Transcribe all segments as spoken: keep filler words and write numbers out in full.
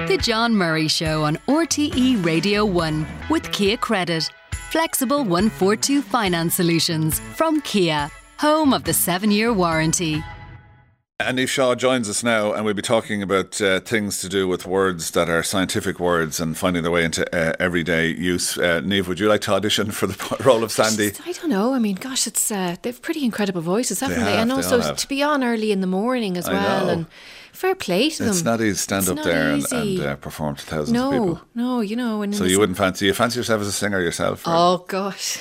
The John Murray Show on R T E Radio one with Kia Credit. Flexible one forty-two finance solutions from Kia, home of the seven-year warranty. Niamh Shaw joins us now, and we'll be talking about uh, things to do with words that are scientific words and finding their way into uh, everyday use. Uh, Niamh, would you like to audition for the role of Sandy? I don't know. I mean, gosh, it's uh, they've pretty incredible voices, haven't They they? have, And they also all have. to be on early in the morning as I well. know. And fair play to them. It's not easy to stand It's up not there and, easy. and uh, perform to thousands no, of people. no, you know. And So this- you wouldn't fancy, you fancy yourself as a singer yourself? Or? Oh gosh,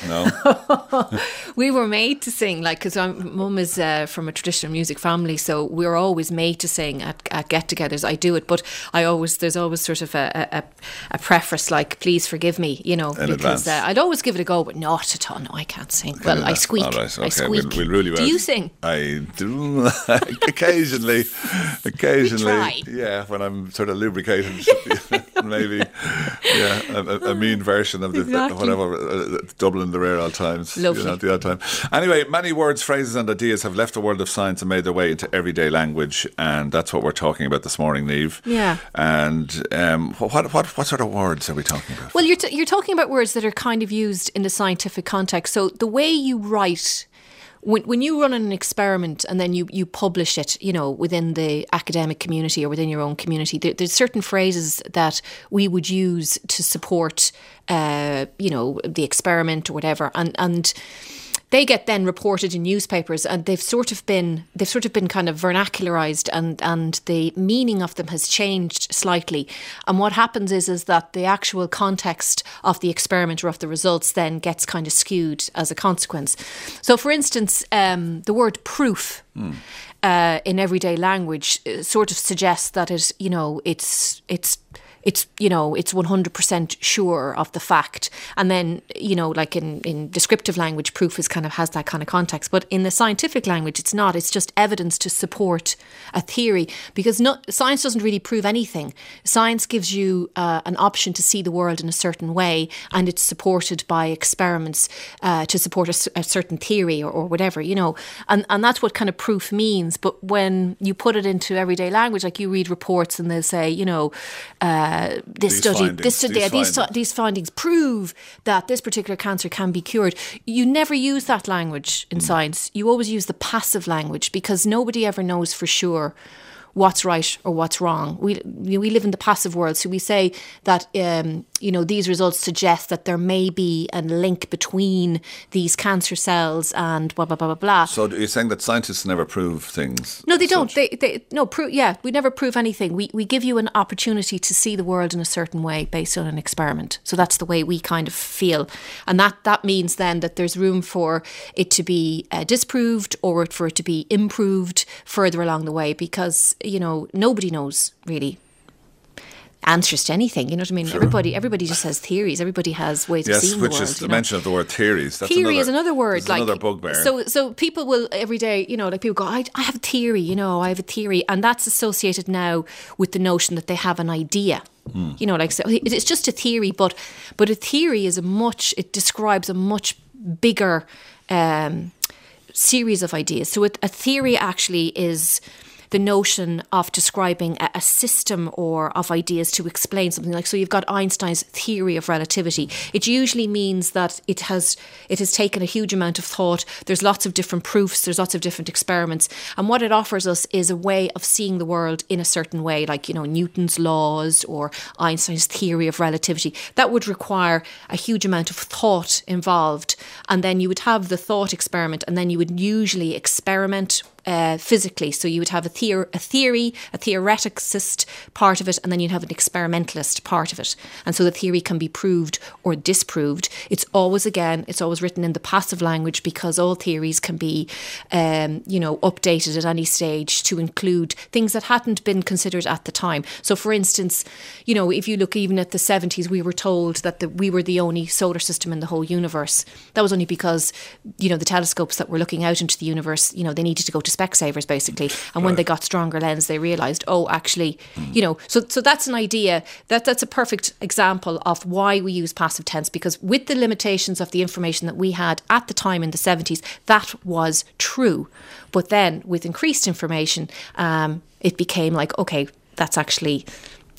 No? we were made to sing, like, because mum is uh, from a traditional music family, so we were always made to sing at, at get-togethers. I do it, but I always there's always sort of a a, a preface, like, please forgive me, you know, In because advance. uh, I'd always give it a go, but not at all. No, I can't sing. Well, I Yeah. squeak. All right, I okay, squeak. we'll- we'll rule you do out. you sing? I do occasionally, occasionally, try. yeah. When I'm sort of lubricated, maybe, yeah, a, a- a mean version of the Exactly. whatever, uh, doubling the rare odd times, Lovely. you know, at the odd time. Anyway, many words, phrases, and ideas have left the world of science and made their way into everyday language, and that's what we're talking about this morning, Niamh. Yeah. And um, what what what sort of words are we talking about? Well, you're t- you're talking about words that are kind of used in the scientific context. So the way you write, when when you run an experiment and then you, you publish it, you know, within the academic community or within your own community, there, there's certain phrases that we would use to support, uh, you know, the experiment or whatever, and and. They get then reported in newspapers, and they've sort of been they've sort of been kind of vernacularized, and, and the meaning of them has changed slightly. And what happens is is that the actual context of the experiment or of the results then gets kind of skewed as a consequence. So, for instance, um, the word proof uh, in everyday language uh, sort of suggests that it you know it's it's. It's, you know, it's one hundred percent sure of the fact. And then, you know, like in, in descriptive language, proof is kind of has that kind of context. But in the scientific language, it's not. It's just evidence to support a theory, because no, science doesn't really prove anything. Science gives you uh, an option to see the world in a certain way, and it's supported by experiments uh, to support a, c- a certain theory or, or whatever, you know. And, and that's what kind of proof means. But when you put it into everyday language, like you read reports and they'll say, you know, uh, Uh, this These study, findings, this study, these these, findings. these findings prove that this particular cancer can be cured. You never use that language in science. You always use the passive language, because nobody ever knows for sure what's right or what's wrong. We we live in the passive world, so we say that um, you know these results suggest that there may be a link between these cancer cells and blah blah blah blah blah. So you're saying that scientists never prove things? No, they as don't. such? They, they no prove. Yeah, we never prove anything. We we give you an opportunity to see the world in a certain way based on an experiment. So that's the way we kind of feel, and that that means then that there's room for it to be uh, disproved or for it to be improved further along the way, because you know nobody knows really answers to anything. You know what I mean? Sure. Everybody everybody just has theories. Everybody has ways of Yes, seeing which the world. is you the know? mention of the word theories. That's Theory another, is another word, it's like another bugbear. So, so people will every day, you know, like people go, I, I have a theory, you know, I have a theory, and that's associated now with the notion that they have an idea. Hmm. You know, like so it- it's just a theory, but but a theory is a much. It describes a much bigger um, series of ideas. So, a, a theory actually is the notion of describing a, a system or of ideas to explain something. Like, so you've got Einstein's theory of relativity. It usually means that it has it has taken a huge amount of thought. There's lots of different proofs. There's lots of different experiments. And what it offers us is a way of seeing the world in a certain way, like, you know, Newton's laws or Einstein's theory of relativity. That would require a huge amount of thought involved. And then you would have the thought experiment, and then you would usually experiment Uh, physically. So you would have a, theor- a theory, a theoreticist part of it, and then you'd have an experimentalist part of it. And so the theory can be proved or disproved. It's always, again, it's always written in the passive language, because all theories can be, um, you know, updated at any stage to include things that hadn't been considered at the time. So, for instance, you know, if you look even at the seventies, we were told that the, we were the only solar system in the whole universe. That was only because, you know, the telescopes that were looking out into the universe, you know, they needed to go to Specsavers, basically. And when they got stronger lens, they realised, oh, actually, you know, so so that's an idea. That That's a perfect example of why we use passive tense, because with the limitations of the information that we had at the time in the seventies, that was true. But then with increased information, um, it became like, okay, that's actually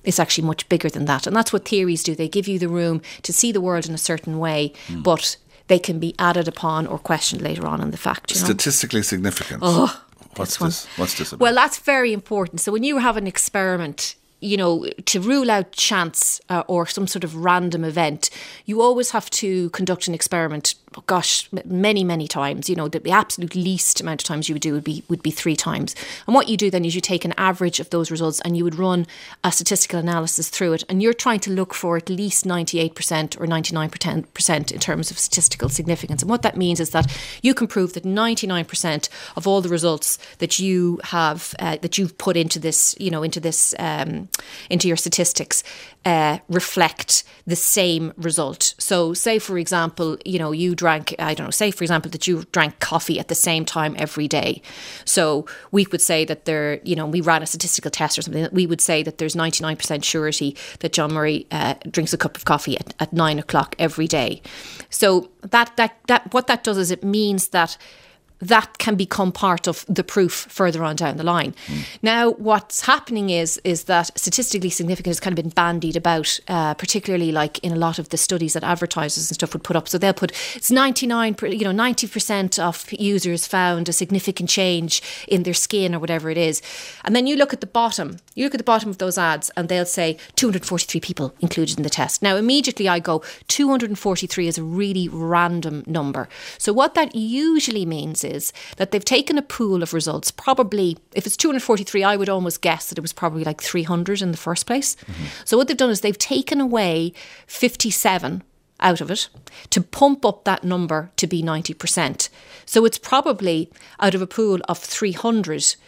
It's actually much bigger than that. And that's what theories do. They give you the room to see the world in a certain way, mm. but they can be added upon or questioned later on in the fact. You know? Statistically significant. Oh, What's this? What's this about? Well, that's very important. So when you have an experiment, you know, to rule out chance uh, or some sort of random event, you always have to conduct an experiment, oh gosh, many, many times. You know, the absolute least amount of times you would do would be would be three times. And what you do then is you take an average of those results and you would run a statistical analysis through it. And you're trying to look for at least ninety-eight percent or ninety-nine percent in terms of statistical significance. And what that means is that you can prove that ninety-nine percent of all the results that you have, uh, that you've put into this, you know, into this, um, into your statistics uh, reflect the same result. So say, for example, you know, you drank, I don't know, say, for example, that you drank coffee at the same time every day. So we would say that there, you know, we ran a statistical test or something, we would say that there's ninety-nine percent surety that John Murray uh, drinks a cup of coffee at, at nine o'clock every day. So that, that, that, what that does is it means that that can become part of the proof further on down the line. Mm. Now, what's happening is is that statistically significant has kind of been bandied about, uh, particularly like in a lot of the studies that advertisers and stuff would put up. So they'll put it's ninety-nine, you know, ninety percent of users found a significant change in their skin or whatever it is. And then you look at the bottom, you look at the bottom of those ads and they'll say two hundred forty-three people included in the test. Now, immediately I go, two hundred forty-three is a really random number. So what that usually means is that they've taken a pool of results. Probably, if it's two hundred forty-three, I would almost guess that it was probably like three hundred in the first place. Mm-hmm. So what they've done is they've taken away fifty-seven out of it to pump up that number to be ninety percent. So it's probably out of a pool of three hundred.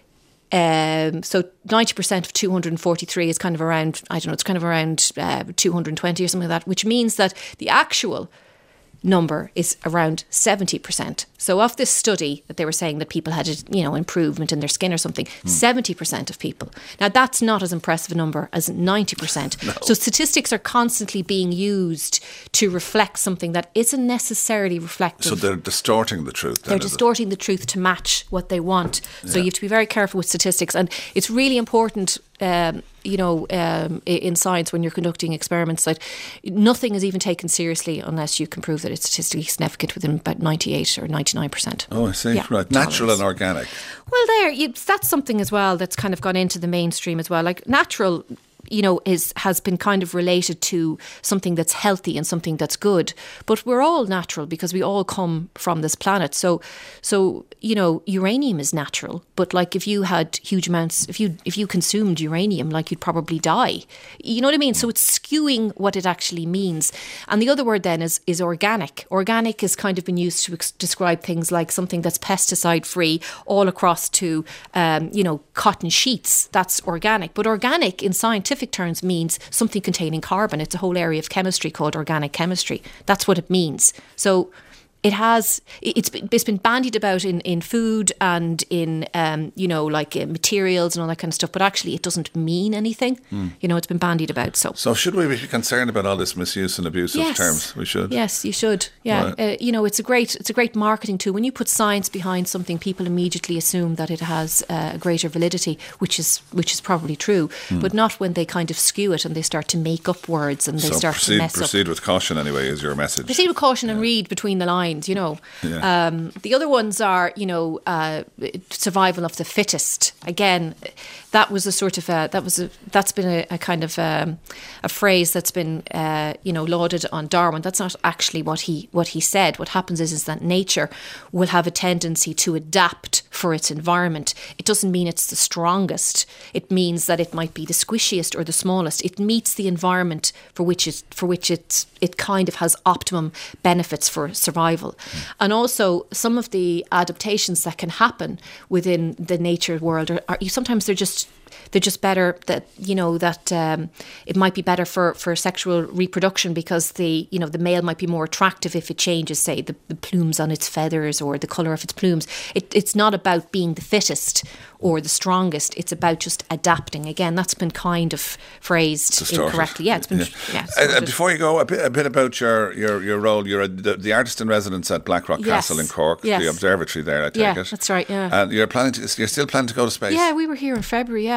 Um, so ninety percent of two hundred forty-three is kind of around, I don't know, it's kind of around uh, two hundred twenty or something like that, which means that the actual number is around seventy percent. So of this study that they were saying that people had, you know, improvement in their skin or something, mm. seventy percent of people. Now that's not as impressive a number as ninety percent. No. So statistics are constantly being used to reflect something that isn't necessarily reflective. So they're distorting the truth. Then, they're distorting the truth to match what they want. So yeah. you have to be very careful with statistics, and it's really important Um, you know, um, in science when you're conducting experiments, that nothing is even taken seriously unless you can prove that it's statistically significant within about ninety-eight or ninety-nine percent. Oh, I see. Yeah, right. Natural tolerance. And organic. Well, there, you, that's something as well that's kind of gone into the mainstream as well. Like natural, you know, is has been kind of related to something that's healthy and something that's good. But we're all natural because we all come from this planet. So, so you know, uranium is natural. But like if you had huge amounts, if you if you consumed uranium, like you'd probably die. You know what I mean? So it's skewing what it actually means. And the other word then is is organic. Organic has kind of been used to ex- describe things like something that's pesticide free all across to, um, you know, cotton sheets. That's organic. But organic in scientific terms means something containing carbon. It's a whole area of chemistry called organic chemistry. That's what it means. So it has, it's been, it's been bandied about in, in food and in, um, you know, like uh, materials and all that kind of stuff, but actually it doesn't mean anything. Mm. You know, it's been bandied about. So so should we be concerned about all this misuse and abuse yes. of terms? We should. Yes, you should. Yeah. Right. Uh, you know, it's a great it's a great marketing tool. When you put science behind something, people immediately assume that it has uh, a greater validity, which is which is probably true, mm. but not when they kind of skew it and they start to make up words and they so start proceed, to mess proceed up. Proceed with caution anyway is your message. Proceed with caution yeah. and read between the lines, you know. Yeah. Um, the other ones are, you know, uh, survival of the fittest. Again, that was a sort of a, that was a, that's been a, a kind of um, a phrase that's been, uh, you know, lauded on Darwin. That's not actually what he what he said. What happens is is that nature will have a tendency to adapt for its environment. It doesn't mean it's the strongest. It means that it might be the squishiest or the smallest. It meets the environment for which it for which it it kind of has optimum benefits for survival. Mm. And also some of the adaptations that can happen within the nature world are, are sometimes they're just they're just better that, you know, that um, it might be better for, for sexual reproduction because the, you know, the male might be more attractive if it changes, say, the, the plumes on its feathers or the colour of its plumes. It, it's not about being the fittest or the strongest. It's about just adapting. Again, that's been kind of phrased distorted. Incorrectly. Yeah, it's been. Yeah. Yeah, uh, before you go, a bit, a bit about your, your, your role. You're a, the, the artist in residence at Blackrock yes. Castle in Cork, yes. the observatory there, I take yeah, it. Yeah, that's right, yeah. And you're planning to, you're still planning to go to space? Yeah, we were here in February, yeah.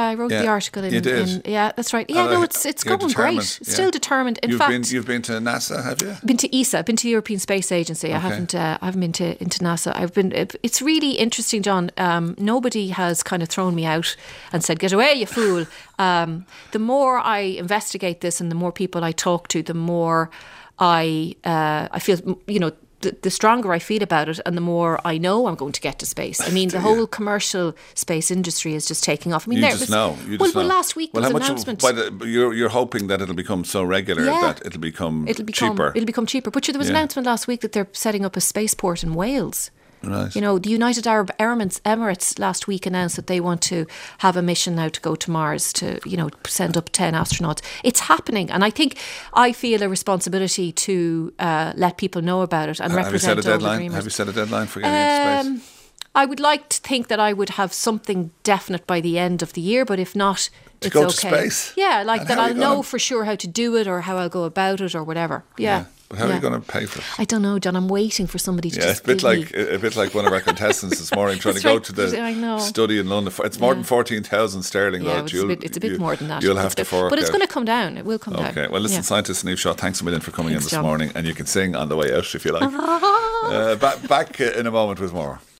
Yeah, I wrote Yeah, the article in, you did. in yeah, that's right. Yeah, And no, I- it's it's you're going determined, great. It's yeah. still determined. In you've fact, been you've been to NASA, have you? been to E S A, been to the European Space Agency. I haven't. Uh, I haven't been to into NASA. I've been. It's really interesting, John. Um, nobody has kind of thrown me out and said, "Get away, you fool." Um, the more I investigate this, and the more people I talk to, the more I uh, I feel. You know. The, the stronger I feel about it, and the more I know I'm going to get to space. I mean, the whole commercial space industry is just taking off. I mean, You there just was, know. You well, just well, know. last week well, there how was much an of- announcement. by the, you're you're hoping that it'll become so regular Yeah. that it'll become It'll become cheaper. It'll become cheaper. But sure, there was an Yeah. announcement last week that they're setting up a spaceport in Wales. Right. You know, the United Arab Emirates, Emirates last week announced that they want to have a mission now to go to Mars to, you know, send up ten astronauts. It's happening. And I think I feel a responsibility to uh, let people know about it and have you set represent a all the deadline? dreamers. Have you set a deadline for getting into space? Um, I would like to think that I would have something definite by the end of the year, but if not, To it's go to okay. space? Yeah, like And that how are I'll you know gonna- for sure how to do it or how I'll go about it or whatever. Yeah. But how are Yeah. you going to pay for it? I don't know, John. I'm waiting for somebody to Yeah, it's just a bit give like me. a bit like one of our contestants this morning trying to That's go right. to the I know. study in London. It's more than fourteen thousand sterling. Yeah, though. it's a, You'll- bit, it's a bit you- more than that. You'll have It's to a bit- fork But it's out. going to come down. It will come down. Okay, well, listen, Yeah. scientist Niamh Shaw, thanks a million for coming Thanks, in this John. morning, and you can sing on the way out if you like. uh, back back uh, in a moment with more.